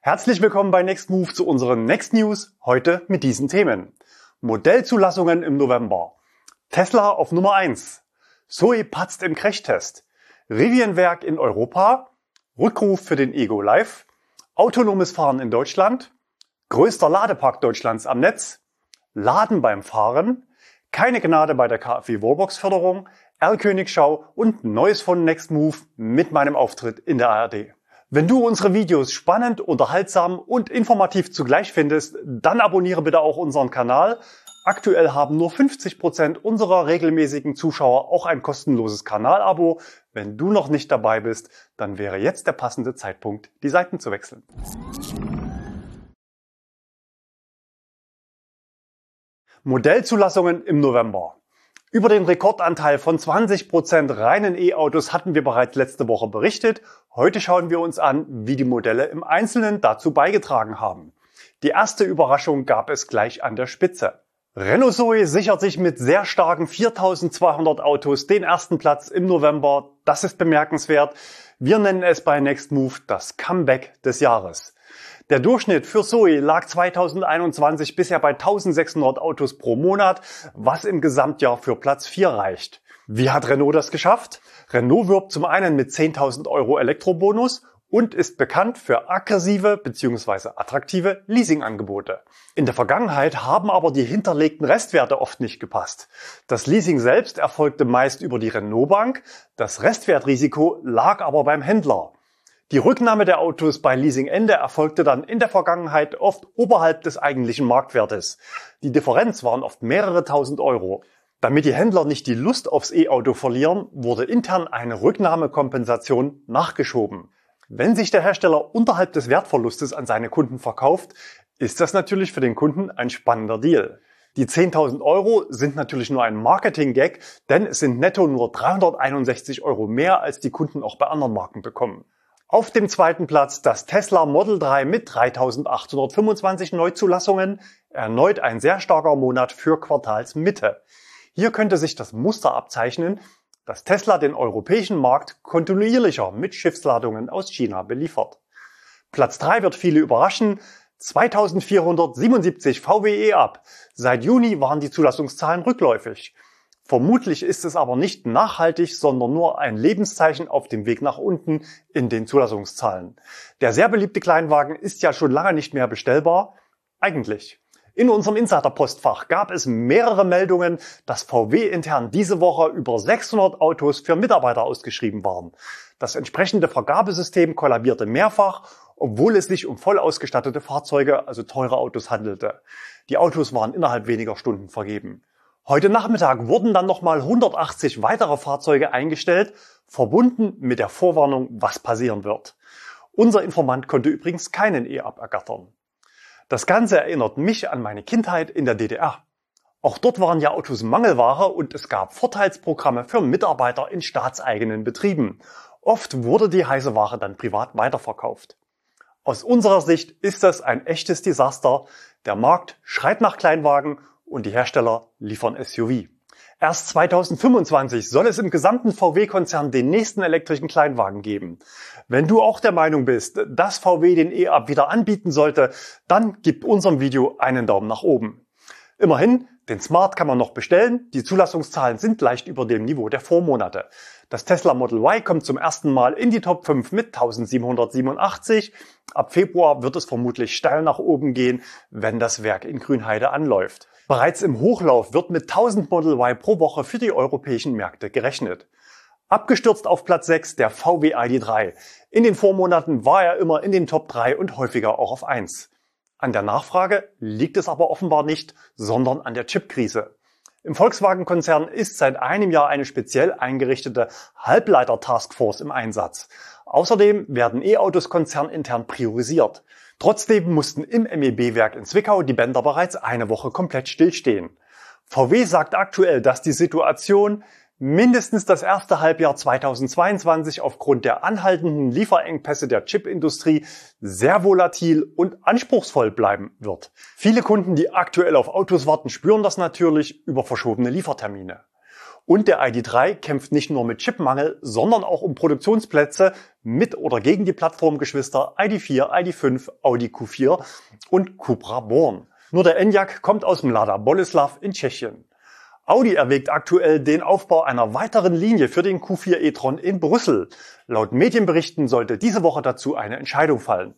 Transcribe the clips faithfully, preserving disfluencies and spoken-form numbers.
Herzlich willkommen bei Next Move zu unseren Next News, heute mit diesen Themen. Modellzulassungen im November. Tesla auf Nummer eins. Zoe patzt im Crashtest. Rivian-Werk in Europa. Rückruf für den Ego Live. Autonomes Fahren in Deutschland. Größter Ladepark Deutschlands am Netz. Laden beim Fahren. Keine Gnade bei der KfW-Wallbox-Förderung. Erlkönigschau und Neues von Next Move mit meinem Auftritt in der A R D. Wenn du unsere Videos spannend, unterhaltsam und informativ zugleich findest, dann abonniere bitte auch unseren Kanal. Aktuell haben nur fünfzig Prozent unserer regelmäßigen Zuschauer auch ein kostenloses Kanalabo. Wenn du noch nicht dabei bist, dann wäre jetzt der passende Zeitpunkt, die Seiten zu wechseln. Modellzulassungen im November. Über den Rekordanteil von zwanzig Prozent reinen E-Autos hatten wir bereits letzte Woche berichtet. Heute schauen wir uns an, wie die Modelle im Einzelnen dazu beigetragen haben. Die erste Überraschung gab es gleich an der Spitze. Renault Zoe sichert sich mit sehr starken viertausendzweihundert Autos den ersten Platz im November. Das ist bemerkenswert. Wir nennen es bei Next Move das Comeback des Jahres. Der Durchschnitt für Zoe lag zweitausendeinundzwanzig bisher bei eintausendsechshundert Autos pro Monat, was im Gesamtjahr für Platz vier reicht. Wie hat Renault das geschafft? Renault wirbt zum einen mit zehntausend Euro Elektrobonus und ist bekannt für aggressive bzw. attraktive Leasingangebote. In der Vergangenheit haben aber die hinterlegten Restwerte oft nicht gepasst. Das Leasing selbst erfolgte meist über die Renault Bank, das Restwertrisiko lag aber beim Händler. Die Rücknahme der Autos bei Leasingende erfolgte dann in der Vergangenheit oft oberhalb des eigentlichen Marktwertes. Die Differenz waren oft mehrere tausend Euro. Damit die Händler nicht die Lust aufs E-Auto verlieren, wurde intern eine Rücknahmekompensation nachgeschoben. Wenn sich der Hersteller unterhalb des Wertverlustes an seine Kunden verkauft, ist das natürlich für den Kunden ein spannender Deal. Die zehntausend Euro sind natürlich nur ein Marketing-Gag, denn es sind netto nur dreihunderteinundsechzig Euro mehr, als die Kunden auch bei anderen Marken bekommen. Auf dem zweiten Platz das Tesla Model drei mit dreitausendachthundertfünfundzwanzig Neuzulassungen, erneut ein sehr starker Monat für Quartalsmitte. Hier könnte sich das Muster abzeichnen, dass Tesla den europäischen Markt kontinuierlicher mit Schiffsladungen aus China beliefert. Platz drei wird viele überraschen, zweitausendvierhundertsiebenundsiebzig V W E-Up. Seit Juni waren die Zulassungszahlen rückläufig. Vermutlich ist es aber nicht nachhaltig, sondern nur ein Lebenszeichen auf dem Weg nach unten in den Zulassungszahlen. Der sehr beliebte Kleinwagen ist ja schon lange nicht mehr bestellbar. Eigentlich. In unserem Insider-Postfach gab es mehrere Meldungen, dass V W intern diese Woche über sechshundert Autos für Mitarbeiter ausgeschrieben waren. Das entsprechende Vergabesystem kollabierte mehrfach, obwohl es sich um voll ausgestattete Fahrzeuge, also teure Autos, handelte. Die Autos waren innerhalb weniger Stunden vergeben. Heute Nachmittag wurden dann nochmal hundertachtzig weitere Fahrzeuge eingestellt, verbunden mit der Vorwarnung, was passieren wird. Unser Informant konnte übrigens keinen E-Up ergattern. Das Ganze erinnert mich an meine Kindheit in der D D R. Auch dort waren ja Autos Mangelware und es gab Vorteilsprogramme für Mitarbeiter in staatseigenen Betrieben. Oft wurde die heiße Ware dann privat weiterverkauft. Aus unserer Sicht ist das ein echtes Desaster. Der Markt schreit nach Kleinwagen und die Hersteller liefern S U V. Erst zweitausendfünfundzwanzig soll es im gesamten V W-Konzern den nächsten elektrischen Kleinwagen geben. Wenn du auch der Meinung bist, dass V W den E-Up wieder anbieten sollte, dann gib unserem Video einen Daumen nach oben. Immerhin, den Smart kann man noch bestellen, die Zulassungszahlen sind leicht über dem Niveau der Vormonate. Das Tesla Model Y kommt zum ersten Mal in die Top fünf mit eintausendsiebenhundertsiebenundachtzig. Ab Februar wird es vermutlich steil nach oben gehen, wenn das Werk in Grünheide anläuft. Bereits im Hochlauf wird mit tausend Model Y pro Woche für die europäischen Märkte gerechnet. Abgestürzt auf Platz sechs der V W I D drei. In den Vormonaten war er immer in den Top drei und häufiger auch auf eins. An der Nachfrage liegt es aber offenbar nicht, sondern an der Chipkrise. Im Volkswagen-Konzern ist seit einem Jahr eine speziell eingerichtete Halbleiter-Taskforce im Einsatz. Außerdem werden E-Autos konzernintern priorisiert. Trotzdem mussten im M E B-Werk in Zwickau die Bänder bereits eine Woche komplett stillstehen. V W sagt aktuell, dass die Situation mindestens das erste Halbjahr zweitausendzweiundzwanzig aufgrund der anhaltenden Lieferengpässe der Chipindustrie sehr volatil und anspruchsvoll bleiben wird. Viele Kunden, die aktuell auf Autos warten, spüren das natürlich über verschobene Liefertermine. Und der I D drei kämpft nicht nur mit Chipmangel, sondern auch um Produktionsplätze mit oder gegen die Plattformgeschwister I D vier, I D fünf, Audi Q vier und Cupra Born. Nur der Enyaq kommt aus dem Lada Boleslav in Tschechien. Audi erwägt aktuell den Aufbau einer weiteren Linie für den Q vier e-tron in Brüssel. Laut Medienberichten sollte diese Woche dazu eine Entscheidung fallen.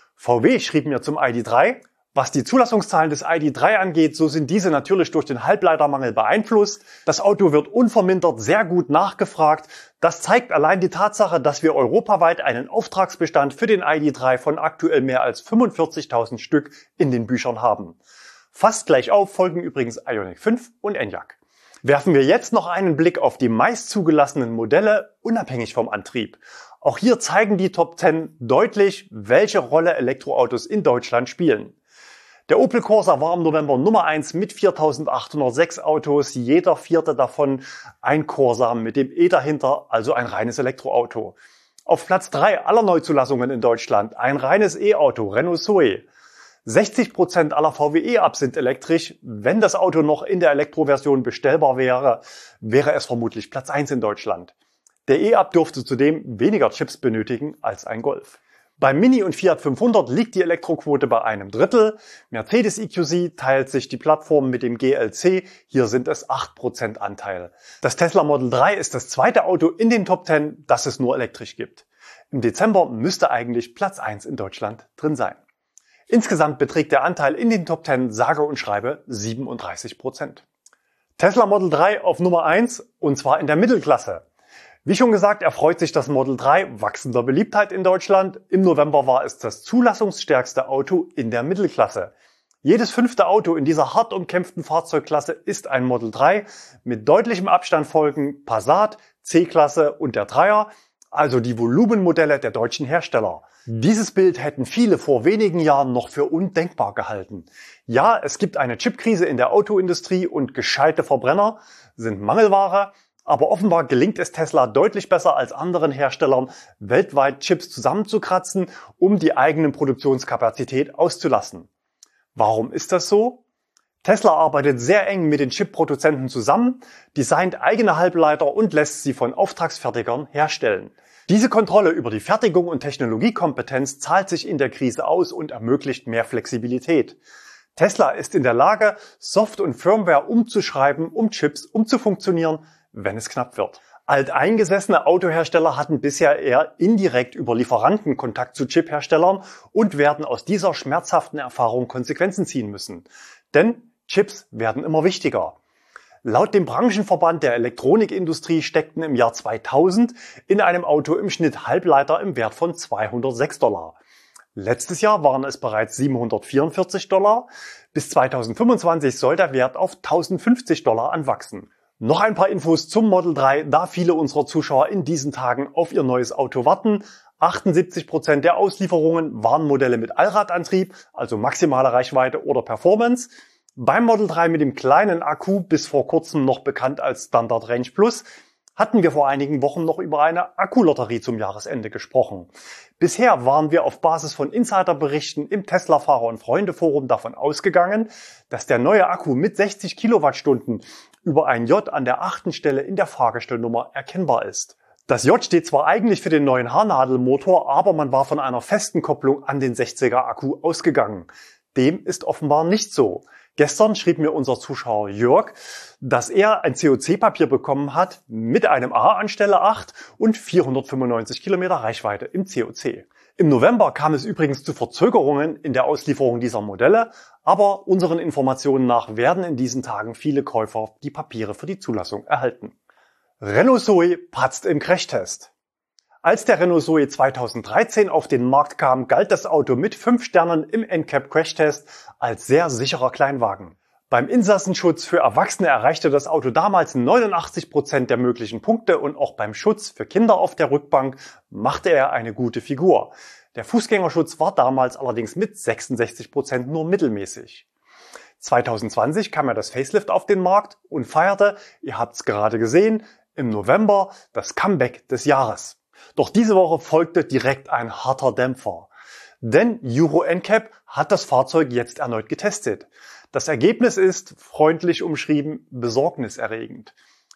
V W schrieb mir zum I D drei, was die Zulassungszahlen des I D drei angeht, so sind diese natürlich durch den Halbleitermangel beeinflusst. Das Auto wird unvermindert sehr gut nachgefragt. Das zeigt allein die Tatsache, dass wir europaweit einen Auftragsbestand für den I D drei von aktuell mehr als fünfundvierzigtausend Stück in den Büchern haben. Fast gleich auf folgen übrigens Ioniq fünf und Enyaq. Werfen wir jetzt noch einen Blick auf die meist zugelassenen Modelle, unabhängig vom Antrieb. Auch hier zeigen die Top zehn deutlich, welche Rolle Elektroautos in Deutschland spielen. Der Opel Corsa war im November Nummer eins mit viertausendachthundertsechs Autos, jeder vierte davon ein Corsa mit dem E dahinter, also ein reines Elektroauto. Auf Platz drei aller Neuzulassungen in Deutschland ein reines E-Auto, Renault Zoe. sechzig Prozent aller V W E-Up sind elektrisch. Wenn das Auto noch in der Elektroversion bestellbar wäre, wäre es vermutlich Platz eins in Deutschland. Der E-Up dürfte zudem weniger Chips benötigen als ein Golf. Beim Mini und Fiat fünfhundert liegt die Elektroquote bei einem Drittel. Mercedes E Q C teilt sich die Plattform mit dem G L C. Hier sind es acht Prozent Anteil. Das Tesla Model drei ist das zweite Auto in den Top zehn, das es nur elektrisch gibt. Im Dezember müsste eigentlich Platz eins in Deutschland drin sein. Insgesamt beträgt der Anteil in den Top zehn sage und schreibe siebenunddreißig Prozent. Tesla Model drei auf Nummer eins und zwar in der Mittelklasse. Wie schon gesagt, erfreut sich das Model drei wachsender Beliebtheit in Deutschland. Im November war es das zulassungsstärkste Auto in der Mittelklasse. Jedes fünfte Auto in dieser hart umkämpften Fahrzeugklasse ist ein Model drei. Mit deutlichem Abstand folgen Passat, C-Klasse und der Dreier, also die Volumenmodelle der deutschen Hersteller. Dieses Bild hätten viele vor wenigen Jahren noch für undenkbar gehalten. Ja, es gibt eine Chipkrise in der Autoindustrie und gescheite Verbrenner sind Mangelware, aber offenbar gelingt es Tesla deutlich besser als anderen Herstellern, weltweit Chips zusammenzukratzen, um die eigene Produktionskapazität auszulassen. Warum ist das so? Tesla arbeitet sehr eng mit den Chip-Produzenten zusammen, designt eigene Halbleiter und lässt sie von Auftragsfertigern herstellen. Diese Kontrolle über die Fertigung und Technologiekompetenz zahlt sich in der Krise aus und ermöglicht mehr Flexibilität. Tesla ist in der Lage, Soft- und Firmware umzuschreiben, um Chips umzufunktionieren, wenn es knapp wird. Alteingesessene Autohersteller hatten bisher eher indirekt über Lieferanten Kontakt zu Chipherstellern und werden aus dieser schmerzhaften Erfahrung Konsequenzen ziehen müssen. Denn Chips werden immer wichtiger. Laut dem Branchenverband der Elektronikindustrie steckten im Jahr zweitausend in einem Auto im Schnitt Halbleiter im Wert von zweihundertsechs Dollar. Letztes Jahr waren es bereits siebenhundertvierundvierzig Dollar. Bis zweitausendfünfundzwanzig soll der Wert auf tausendfünfzig Dollar anwachsen. Noch ein paar Infos zum Model drei, da viele unserer Zuschauer in diesen Tagen auf ihr neues Auto warten. achtundsiebzig Prozent der Auslieferungen waren Modelle mit Allradantrieb, also maximale Reichweite oder Performance. Beim Model drei mit dem kleinen Akku, bis vor kurzem noch bekannt als Standard Range Plus, hatten wir vor einigen Wochen noch über eine Akkulotterie zum Jahresende gesprochen. Bisher waren wir auf Basis von Insiderberichten im Tesla-Fahrer- und Freunde-Forum davon ausgegangen, dass der neue Akku mit sechzig Kilowattstunden über ein J an der achten Stelle in der Fahrgestellnummer erkennbar ist. Das J steht zwar eigentlich für den neuen Haarnadelmotor, aber man war von einer festen Kopplung an den sechziger Akku ausgegangen. Dem ist offenbar nicht so. Gestern schrieb mir unser Zuschauer Jörg, dass er ein C O C-Papier bekommen hat mit einem A an Stelle acht und vierhundertfünfundneunzig Kilometer Reichweite im C O C. Im November kam es übrigens zu Verzögerungen in der Auslieferung dieser Modelle, aber unseren Informationen nach werden in diesen Tagen viele Käufer die Papiere für die Zulassung erhalten. Renault Zoe patzt im Crashtest. Als der Renault Zoe zweitausenddreizehn auf den Markt kam, galt das Auto mit fünf Sternen im N C A P-Crashtest als sehr sicherer Kleinwagen. Beim Insassenschutz für Erwachsene erreichte das Auto damals neunundachtzig Prozent der möglichen Punkte und auch beim Schutz für Kinder auf der Rückbank machte er eine gute Figur. Der Fußgängerschutz war damals allerdings mit sechsundsechzig Prozent nur mittelmäßig. zweitausendzwanzig kam ja das Facelift auf den Markt und feierte, ihr habt es gerade gesehen, im November das Comeback des Jahres. Doch diese Woche folgte direkt ein harter Dämpfer. Denn Euro N C A P hat das Fahrzeug jetzt erneut getestet. Das Ergebnis ist, freundlich umschrieben, besorgniserregend.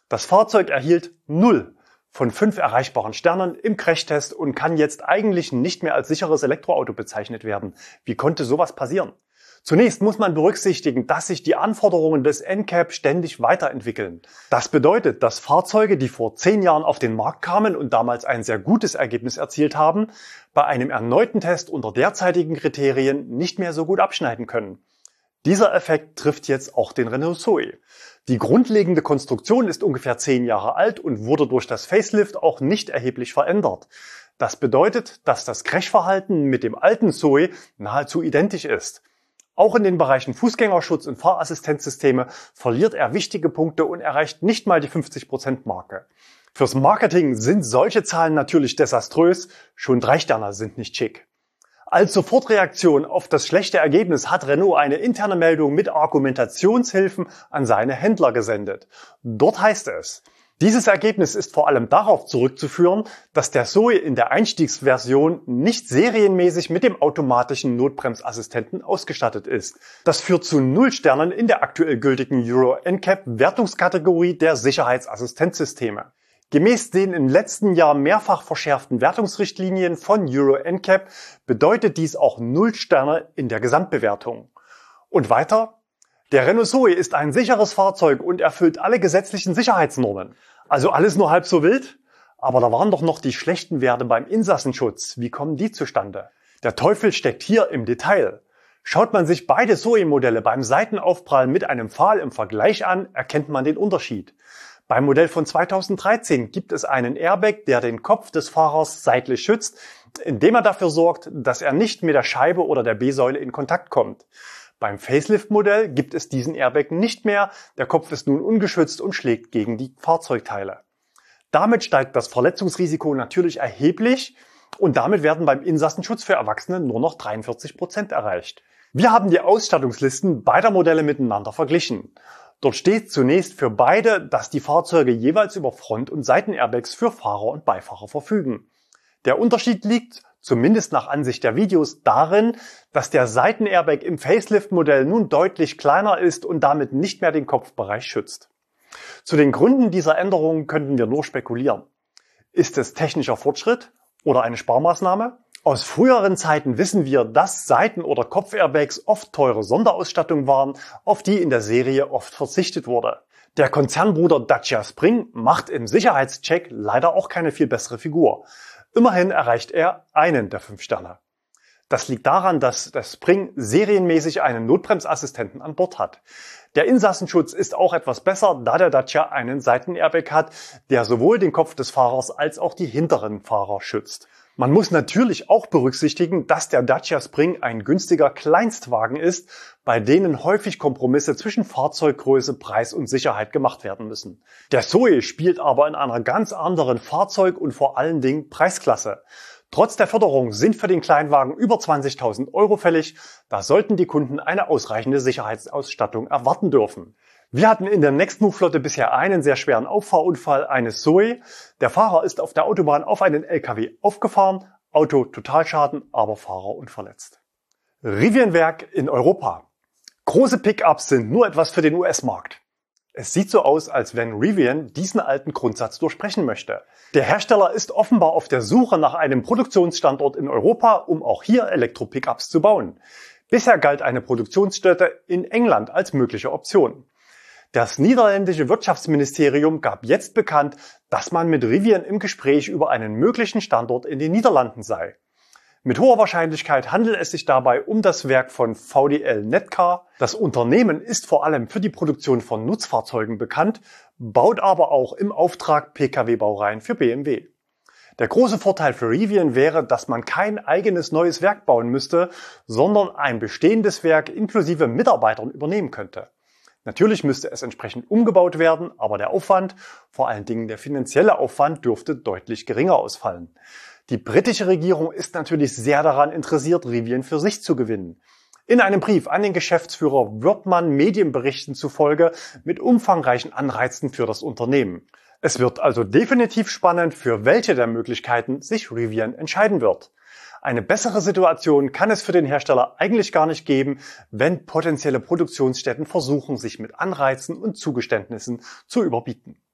Das Fahrzeug erhielt null von fünf erreichbaren Sternen im Crashtest und kann jetzt eigentlich nicht mehr als sicheres Elektroauto bezeichnet werden. Wie konnte sowas passieren? Zunächst muss man berücksichtigen, dass sich die Anforderungen des N CAP ständig weiterentwickeln. Das bedeutet, dass Fahrzeuge, die vor zehn Jahren auf den Markt kamen und damals ein sehr gutes Ergebnis erzielt haben, bei einem erneuten Test unter derzeitigen Kriterien nicht mehr so gut abschneiden können. Dieser Effekt trifft jetzt auch den Renault Zoe. Die grundlegende Konstruktion ist ungefähr zehn Jahre alt und wurde durch das Facelift auch nicht erheblich verändert. Das bedeutet, dass das Crashverhalten mit dem alten Zoe nahezu identisch ist. Auch in den Bereichen Fußgängerschutz und Fahrassistenzsysteme verliert er wichtige Punkte und erreicht nicht mal die fünfzig Prozent Marke. Fürs Marketing sind solche Zahlen natürlich desaströs, schon drei Sterne sind nicht schick. Als Sofortreaktion auf das schlechte Ergebnis hat Renault eine interne Meldung mit Argumentationshilfen an seine Händler gesendet. Dort heißt es: Dieses Ergebnis ist vor allem darauf zurückzuführen, dass der Zoe in der Einstiegsversion nicht serienmäßig mit dem automatischen Notbremsassistenten ausgestattet ist. Das führt zu null Sternen in der aktuell gültigen Euro N CAP Wertungskategorie der Sicherheitsassistenzsysteme. Gemäß den im letzten Jahr mehrfach verschärften Wertungsrichtlinien von Euro N CAP bedeutet dies auch null Sterne in der Gesamtbewertung. Und weiter: Der Renault Zoe ist ein sicheres Fahrzeug und erfüllt alle gesetzlichen Sicherheitsnormen. Also alles nur halb so wild? Aber da waren doch noch die schlechten Werte beim Insassenschutz. Wie kommen die zustande? Der Teufel steckt hier im Detail. Schaut man sich beide Zoe-Modelle beim Seitenaufprall mit einem Pfahl im Vergleich an, erkennt man den Unterschied. Beim Modell von zweitausenddreizehn gibt es einen Airbag, der den Kopf des Fahrers seitlich schützt, indem er dafür sorgt, dass er nicht mit der Scheibe oder der B-Säule in Kontakt kommt. Beim Facelift-Modell gibt es diesen Airbag nicht mehr, der Kopf ist nun ungeschützt und schlägt gegen die Fahrzeugteile. Damit steigt das Verletzungsrisiko natürlich erheblich und damit werden beim Insassenschutz für Erwachsene nur noch dreiundvierzig Prozent erreicht. Wir haben die Ausstattungslisten beider Modelle miteinander verglichen. Dort steht zunächst für beide, dass die Fahrzeuge jeweils über Front- und Seitenairbags für Fahrer und Beifahrer verfügen. Der Unterschied liegt, zumindest nach Ansicht der Videos, darin, dass der Seitenairbag im Facelift-Modell nun deutlich kleiner ist und damit nicht mehr den Kopfbereich schützt. Zu den Gründen dieser Änderungen könnten wir nur spekulieren. Ist es technischer Fortschritt oder eine Sparmaßnahme? Aus früheren Zeiten wissen wir, dass Seiten- oder Kopfairbags oft teure Sonderausstattung waren, auf die in der Serie oft verzichtet wurde. Der Konzernbruder Dacia Spring macht im Sicherheitscheck leider auch keine viel bessere Figur. Immerhin erreicht er einen der fünf Sterne. Das liegt daran, dass der Spring serienmäßig einen Notbremsassistenten an Bord hat. Der Insassenschutz ist auch etwas besser, da der Dacia einen Seitenairbag hat, der sowohl den Kopf des Fahrers als auch die hinteren Fahrer schützt. Man muss natürlich auch berücksichtigen, dass der Dacia Spring ein günstiger Kleinstwagen ist, bei denen häufig Kompromisse zwischen Fahrzeuggröße, Preis und Sicherheit gemacht werden müssen. Der Zoe spielt aber in einer ganz anderen Fahrzeug- und vor allen Dingen Preisklasse. Trotz der Förderung sind für den Kleinwagen über zwanzigtausend Euro fällig. Da sollten die Kunden eine ausreichende Sicherheitsausstattung erwarten dürfen. Wir hatten in der Nextmove-Flotte bisher einen sehr schweren Auffahrunfall eines Zoe. Der Fahrer ist auf der Autobahn auf einen L K W aufgefahren, Auto Totalschaden, aber Fahrer unverletzt. Rivian-Werk in Europa. Große Pickups sind nur etwas für den U S-Markt. Es sieht so aus, als wenn Rivian diesen alten Grundsatz durchbrechen möchte. Der Hersteller ist offenbar auf der Suche nach einem Produktionsstandort in Europa, um auch hier Elektro-Pickups zu bauen. Bisher galt eine Produktionsstätte in England als mögliche Option. Das niederländische Wirtschaftsministerium gab jetzt bekannt, dass man mit Rivian im Gespräch über einen möglichen Standort in den Niederlanden sei. Mit hoher Wahrscheinlichkeit handelt es sich dabei um das Werk von V D L Netcar. Das Unternehmen ist vor allem für die Produktion von Nutzfahrzeugen bekannt, baut aber auch im Auftrag P K W-Baureihen für B M W. Der große Vorteil für Rivian wäre, dass man kein eigenes neues Werk bauen müsste, sondern ein bestehendes Werk inklusive Mitarbeitern übernehmen könnte. Natürlich müsste es entsprechend umgebaut werden, aber der Aufwand, vor allen Dingen der finanzielle Aufwand, dürfte deutlich geringer ausfallen. Die britische Regierung ist natürlich sehr daran interessiert, Rivian für sich zu gewinnen. In einem Brief an den Geschäftsführer wird man Medienberichten zufolge mit umfangreichen Anreizen für das Unternehmen. Es wird also definitiv spannend, für welche der Möglichkeiten sich Rivian entscheiden wird. Eine bessere Situation kann es für den Hersteller eigentlich gar nicht geben, wenn potenzielle Produktionsstätten versuchen, sich mit Anreizen und Zugeständnissen zu überbieten.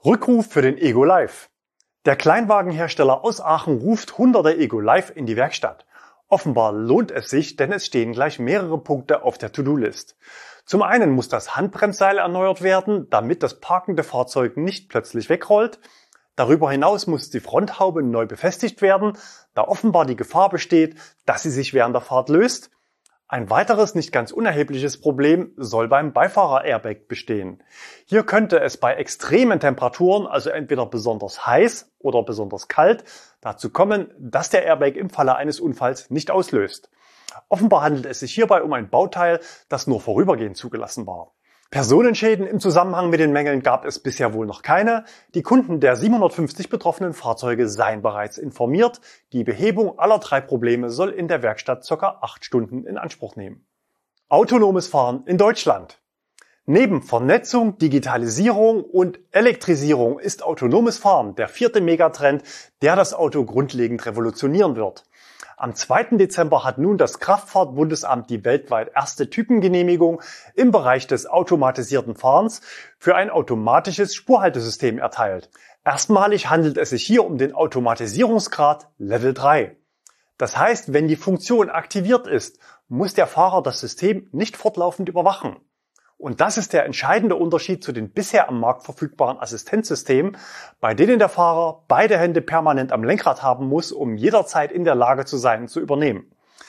Rückruf für den Ego Live. Der Kleinwagenhersteller aus Aachen ruft hunderte Ego Live in die Werkstatt. Offenbar lohnt es sich, denn es stehen gleich mehrere Punkte auf der To-Do-List. Zum einen muss das Handbremsseil erneuert werden, damit das parkende Fahrzeug nicht plötzlich wegrollt. Darüber hinaus muss die Fronthaube neu befestigt werden, da offenbar die Gefahr besteht, dass sie sich während der Fahrt löst. Ein weiteres nicht ganz unerhebliches Problem soll beim Beifahrer-Airbag bestehen. Hier könnte es bei extremen Temperaturen, also entweder besonders heiß oder besonders kalt, dazu kommen, dass der Airbag im Falle eines Unfalls nicht auslöst. Offenbar handelt es sich hierbei um ein Bauteil, das nur vorübergehend zugelassen war. Personenschäden im Zusammenhang mit den Mängeln gab es bisher wohl noch keine. Die Kunden der siebenhundertfünfzig betroffenen Fahrzeuge seien bereits informiert. Die Behebung aller drei Probleme soll in der Werkstatt ca. acht Stunden in Anspruch nehmen. Autonomes Fahren in Deutschland. Neben Vernetzung, Digitalisierung und Elektrisierung ist autonomes Fahren der vierte Megatrend, der das Auto grundlegend revolutionieren wird. Am zweiten Dezember hat nun das Kraftfahrtbundesamt die weltweit erste Typengenehmigung im Bereich des automatisierten Fahrens für ein automatisches Spurhaltesystem erteilt. Erstmalig handelt es sich hier um den Automatisierungsgrad Level drei. Das heißt, wenn die Funktion aktiviert ist, muss der Fahrer das System nicht fortlaufend überwachen. Und das ist der entscheidende Unterschied zu den bisher am Markt verfügbaren Assistenzsystemen, bei denen der Fahrer beide Hände permanent am Lenkrad haben muss, um jederzeit in der Lage zu sein, zu übernehmen.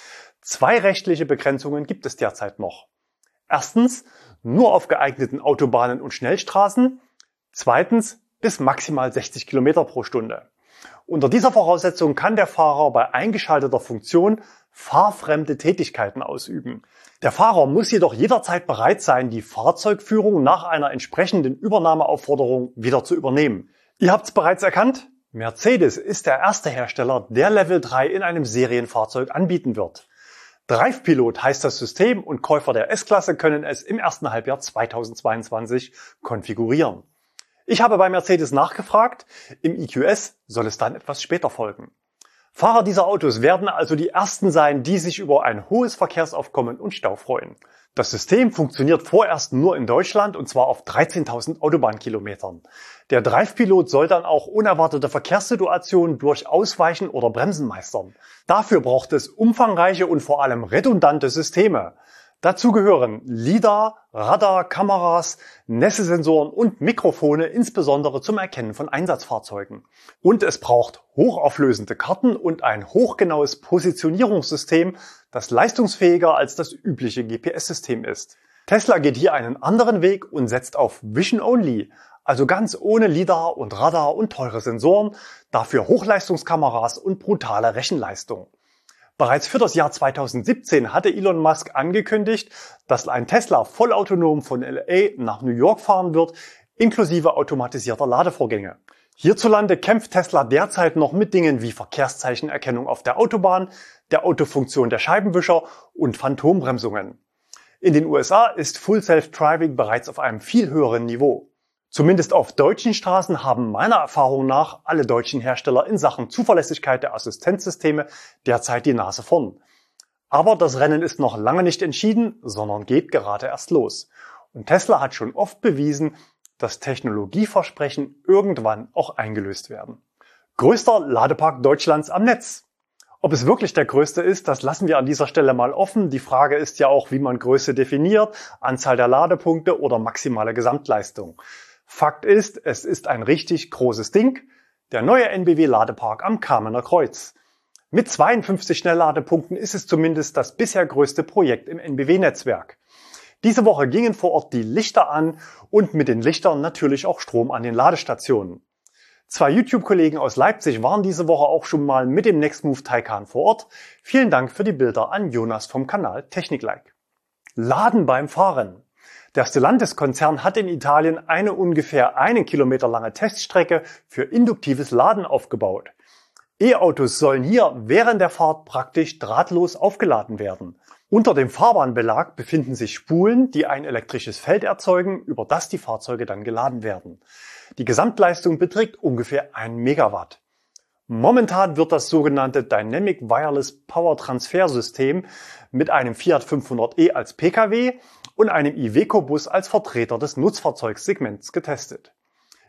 Zwei rechtliche Begrenzungen gibt es derzeit noch. Erstens, nur auf geeigneten Autobahnen und Schnellstraßen. Zweitens, bis maximal sechzig Kilometer pro Stunde. Unter dieser Voraussetzung kann der Fahrer bei eingeschalteter Funktion fahrfremde Tätigkeiten ausüben. Der Fahrer muss jedoch jederzeit bereit sein, die Fahrzeugführung nach einer entsprechenden Übernahmeaufforderung wieder zu übernehmen. Ihr habt's bereits erkannt? Mercedes ist der erste Hersteller, der Level drei in einem Serienfahrzeug anbieten wird. Drive Pilot heißt das System und Käufer der S-Klasse können es im ersten Halbjahr zweitausendzweiundzwanzig konfigurieren. Ich habe bei Mercedes nachgefragt, im E Q S soll es dann etwas später folgen. Fahrer dieser Autos werden also die ersten sein, die sich über ein hohes Verkehrsaufkommen und Stau freuen. Das System funktioniert vorerst nur in Deutschland und zwar auf dreizehntausend Autobahnkilometern. Der Drive Pilot soll dann auch unerwartete Verkehrssituationen durch Ausweichen oder Bremsen meistern. Dafür braucht es umfangreiche und vor allem redundante Systeme. Dazu gehören LiDAR, Radar, Kameras, Nässesensoren und Mikrofone, insbesondere zum Erkennen von Einsatzfahrzeugen. Und es braucht hochauflösende Karten und ein hochgenaues Positionierungssystem, das leistungsfähiger als das übliche G P S-System ist. Tesla geht hier einen anderen Weg und setzt auf Vision Only, also ganz ohne LiDAR und Radar und teure Sensoren, dafür Hochleistungskameras und brutale Rechenleistung. Bereits für das Jahr zweitausendsiebzehn hatte Elon Musk angekündigt, dass ein Tesla vollautonom von L A nach New York fahren wird, inklusive automatisierter Ladevorgänge. Hierzulande kämpft Tesla derzeit noch mit Dingen wie Verkehrszeichenerkennung auf der Autobahn, der Autofunktion der Scheibenwischer und Phantombremsungen. In den U S A ist Full Self-Driving bereits auf einem viel höheren Niveau. Zumindest auf deutschen Straßen haben meiner Erfahrung nach alle deutschen Hersteller in Sachen Zuverlässigkeit der Assistenzsysteme derzeit die Nase vorn. Aber das Rennen ist noch lange nicht entschieden, sondern geht gerade erst los. Und Tesla hat schon oft bewiesen, dass Technologieversprechen irgendwann auch eingelöst werden. Größter Ladepark Deutschlands am Netz. Ob es wirklich der größte ist, das lassen wir an dieser Stelle mal offen. Die Frage ist ja auch, wie man Größe definiert, Anzahl der Ladepunkte oder maximale Gesamtleistung. Fakt ist, es ist ein richtig großes Ding, der neue N B W-Ladepark am Kamener Kreuz. Mit zweiundfünfzig Schnellladepunkten ist es zumindest das bisher größte Projekt im N B W-Netzwerk. Diese Woche gingen vor Ort die Lichter an und mit den Lichtern natürlich auch Strom an den Ladestationen. Zwei YouTube-Kollegen aus Leipzig waren diese Woche auch schon mal mit dem Nextmove Taycan vor Ort. Vielen Dank für die Bilder an Jonas vom Kanal Techniklike. Laden beim Fahren. Der Stellantis-Konzern hat in Italien eine ungefähr einen Kilometer lange Teststrecke für induktives Laden aufgebaut. E-Autos sollen hier während der Fahrt praktisch drahtlos aufgeladen werden. Unter dem Fahrbahnbelag befinden sich Spulen, die ein elektrisches Feld erzeugen, über das die Fahrzeuge dann geladen werden. Die Gesamtleistung beträgt ungefähr ein Megawatt. Momentan wird das sogenannte Dynamic Wireless Power Transfer System mit einem Fiat fünfhundert e als Pkw und einem Iveco-Bus als Vertreter des Nutzfahrzeugsegments getestet.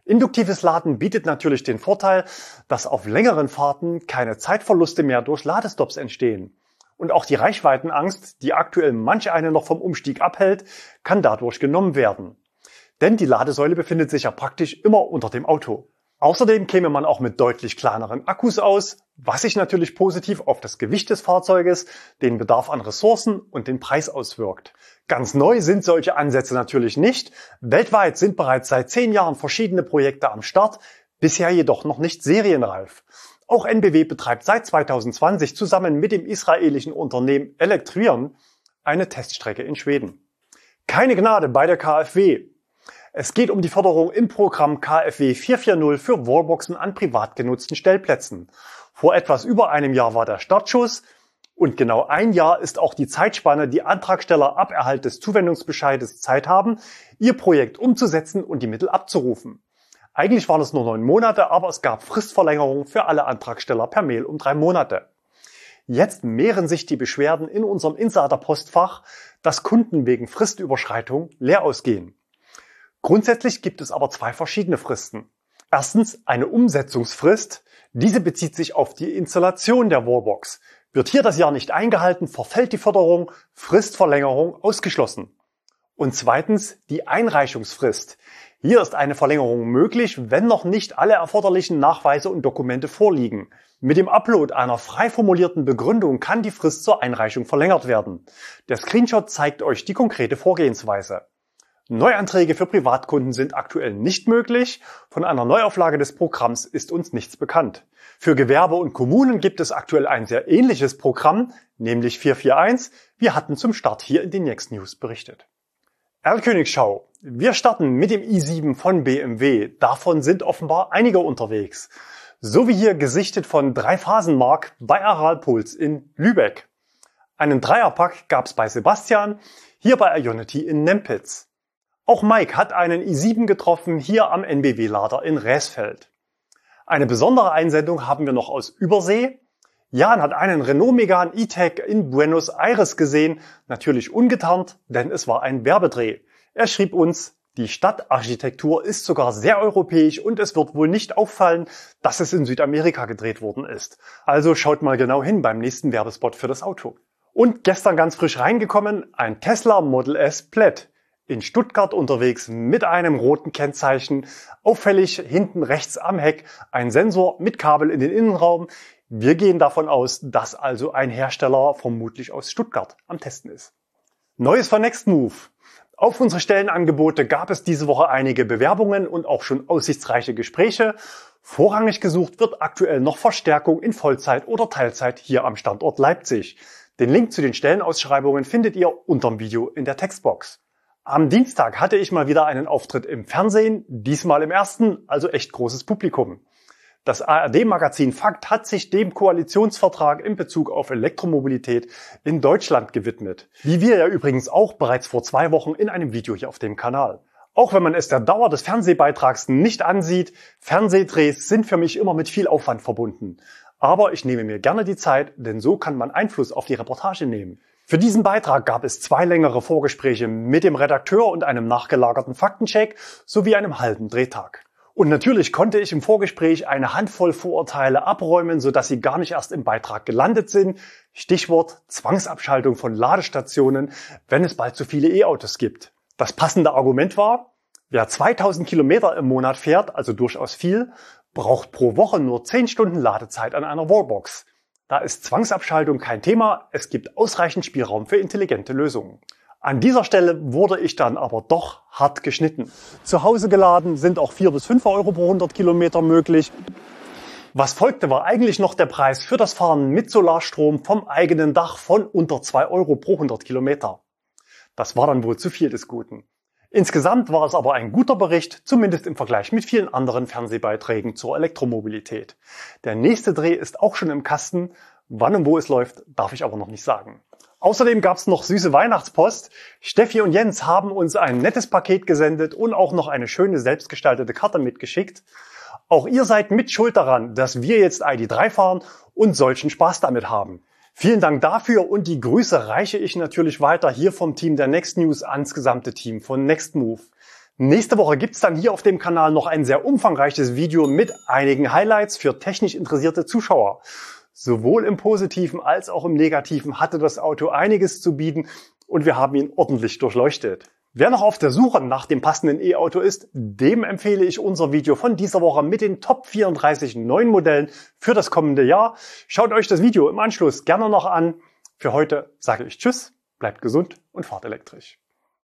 Induktives Laden bietet natürlich den Vorteil, dass auf längeren Fahrten keine Zeitverluste mehr durch Ladestops entstehen. Und auch die Reichweitenangst, die aktuell manch einen noch vom Umstieg abhält, kann dadurch genommen werden. Denn die Ladesäule befindet sich ja praktisch immer unter dem Auto. Außerdem käme man auch mit deutlich kleineren Akkus aus, was sich natürlich positiv auf das Gewicht des Fahrzeuges, den Bedarf an Ressourcen und den Preis auswirkt. Ganz neu sind solche Ansätze natürlich nicht. Weltweit sind bereits seit zehn Jahren verschiedene Projekte am Start, bisher jedoch noch nicht serienreif. Auch N B W betreibt seit zweitausendzwanzig zusammen mit dem israelischen Unternehmen Electrion eine Teststrecke in Schweden. Keine Gnade bei der K f W. Es geht um die Förderung im Programm K f W vier vier null für Wallboxen an privat genutzten Stellplätzen. Vor etwas über einem Jahr war der Startschuss und genau ein Jahr ist auch die Zeitspanne, die Antragsteller ab Erhalt des Zuwendungsbescheides Zeit haben, ihr Projekt umzusetzen und die Mittel abzurufen. Eigentlich waren es nur neun Monate, aber es gab Fristverlängerungen für alle Antragsteller per Mail um drei Monate. Jetzt mehren sich die Beschwerden in unserem Insider-Postfach, dass Kunden wegen Fristüberschreitung leer ausgehen. Grundsätzlich gibt es aber zwei verschiedene Fristen. Erstens eine Umsetzungsfrist. Diese bezieht sich auf die Installation der Wallbox. Wird hier das Jahr nicht eingehalten, verfällt die Förderung, Fristverlängerung ausgeschlossen. Und zweitens die Einreichungsfrist. Hier ist eine Verlängerung möglich, wenn noch nicht alle erforderlichen Nachweise und Dokumente vorliegen. Mit dem Upload einer frei formulierten Begründung kann die Frist zur Einreichung verlängert werden. Der Screenshot zeigt euch die konkrete Vorgehensweise. Neuanträge für Privatkunden sind aktuell nicht möglich. Von einer Neuauflage des Programms ist uns nichts bekannt. Für Gewerbe und Kommunen gibt es aktuell ein sehr ähnliches Programm, nämlich vier vier eins. Wir hatten zum Start hier in den Next News berichtet. Erlkönigschau. Wir starten mit dem i sieben von B M W. Davon sind offenbar einige unterwegs. So wie hier gesichtet von Drei-Phasen-Mark bei Aralpuls in Lübeck. Einen Dreierpack gab es bei Sebastian, hier bei Ionity in Nempitz. Auch Mike hat einen i sieben getroffen, hier am N B W-Lader in Räsfeld. Eine besondere Einsendung haben wir noch aus Übersee. Jan hat einen Renault Megane E-Tech in Buenos Aires gesehen, natürlich ungetarnt, denn es war ein Werbedreh. Er schrieb uns, die Stadtarchitektur ist sogar sehr europäisch und es wird wohl nicht auffallen, dass es in Südamerika gedreht worden ist. Also schaut mal genau hin beim nächsten Werbespot für das Auto. Und gestern ganz frisch reingekommen, ein Tesla Model S Plaid. In Stuttgart unterwegs mit einem roten Kennzeichen, auffällig hinten rechts am Heck ein Sensor mit Kabel in den Innenraum. Wir gehen davon aus, dass also ein Hersteller vermutlich aus Stuttgart am Testen ist. Neues von Nextmove. Auf unsere Stellenangebote gab es diese Woche einige Bewerbungen und auch schon aussichtsreiche Gespräche. Vorrangig gesucht wird aktuell noch Verstärkung in Vollzeit oder Teilzeit hier am Standort Leipzig. Den Link zu den Stellenausschreibungen findet ihr unterm Video in der Textbox. Am Dienstag hatte ich mal wieder einen Auftritt im Fernsehen, diesmal im ersten, also echt großes Publikum. Das A R D-Magazin Fakt hat sich dem Koalitionsvertrag in Bezug auf Elektromobilität in Deutschland gewidmet. Wie wir ja übrigens auch bereits vor zwei Wochen in einem Video hier auf dem Kanal. Auch wenn man es der Dauer des Fernsehbeitrags nicht ansieht, Fernsehdrehs sind für mich immer mit viel Aufwand verbunden. Aber ich nehme mir gerne die Zeit, denn so kann man Einfluss auf die Reportage nehmen. Für diesen Beitrag gab es zwei längere Vorgespräche mit dem Redakteur und einem nachgelagerten Faktencheck sowie einem halben Drehtag. Und natürlich konnte ich im Vorgespräch eine Handvoll Vorurteile abräumen, sodass sie gar nicht erst im Beitrag gelandet sind. Stichwort Zwangsabschaltung von Ladestationen, wenn es bald zu viele E-Autos gibt. Das passende Argument war, wer zweitausend Kilometer im Monat fährt, also durchaus viel, braucht pro Woche nur zehn Stunden Ladezeit an einer Wallbox. Da ist Zwangsabschaltung kein Thema, es gibt ausreichend Spielraum für intelligente Lösungen. An dieser Stelle wurde ich dann aber doch hart geschnitten. Zu Hause geladen sind auch vier bis fünf Euro pro hundert Kilometer möglich. Was folgte, war eigentlich noch der Preis für das Fahren mit Solarstrom vom eigenen Dach von unter zwei Euro pro hundert Kilometer. Das war dann wohl zu viel des Guten. Insgesamt war es aber ein guter Bericht, zumindest im Vergleich mit vielen anderen Fernsehbeiträgen zur Elektromobilität. Der nächste Dreh ist auch schon im Kasten. Wann und wo es läuft, darf ich aber noch nicht sagen. Außerdem gab es noch süße Weihnachtspost. Steffi und Jens haben uns ein nettes Paket gesendet und auch noch eine schöne selbstgestaltete Karte mitgeschickt. Auch ihr seid mit schuld daran, dass wir jetzt I D drei fahren und solchen Spaß damit haben. Vielen Dank dafür und die Grüße reiche ich natürlich weiter hier vom Team der Next News ans gesamte Team von Nextmove. Nächste Woche gibt's dann hier auf dem Kanal noch ein sehr umfangreiches Video mit einigen Highlights für technisch interessierte Zuschauer. Sowohl im Positiven als auch im Negativen hatte das Auto einiges zu bieten und wir haben ihn ordentlich durchleuchtet. Wer noch auf der Suche nach dem passenden E-Auto ist, dem empfehle ich unser Video von dieser Woche mit den Top vierunddreißig neuen Modellen für das kommende Jahr. Schaut euch das Video im Anschluss gerne noch an. Für heute sage ich Tschüss, bleibt gesund und fahrt elektrisch.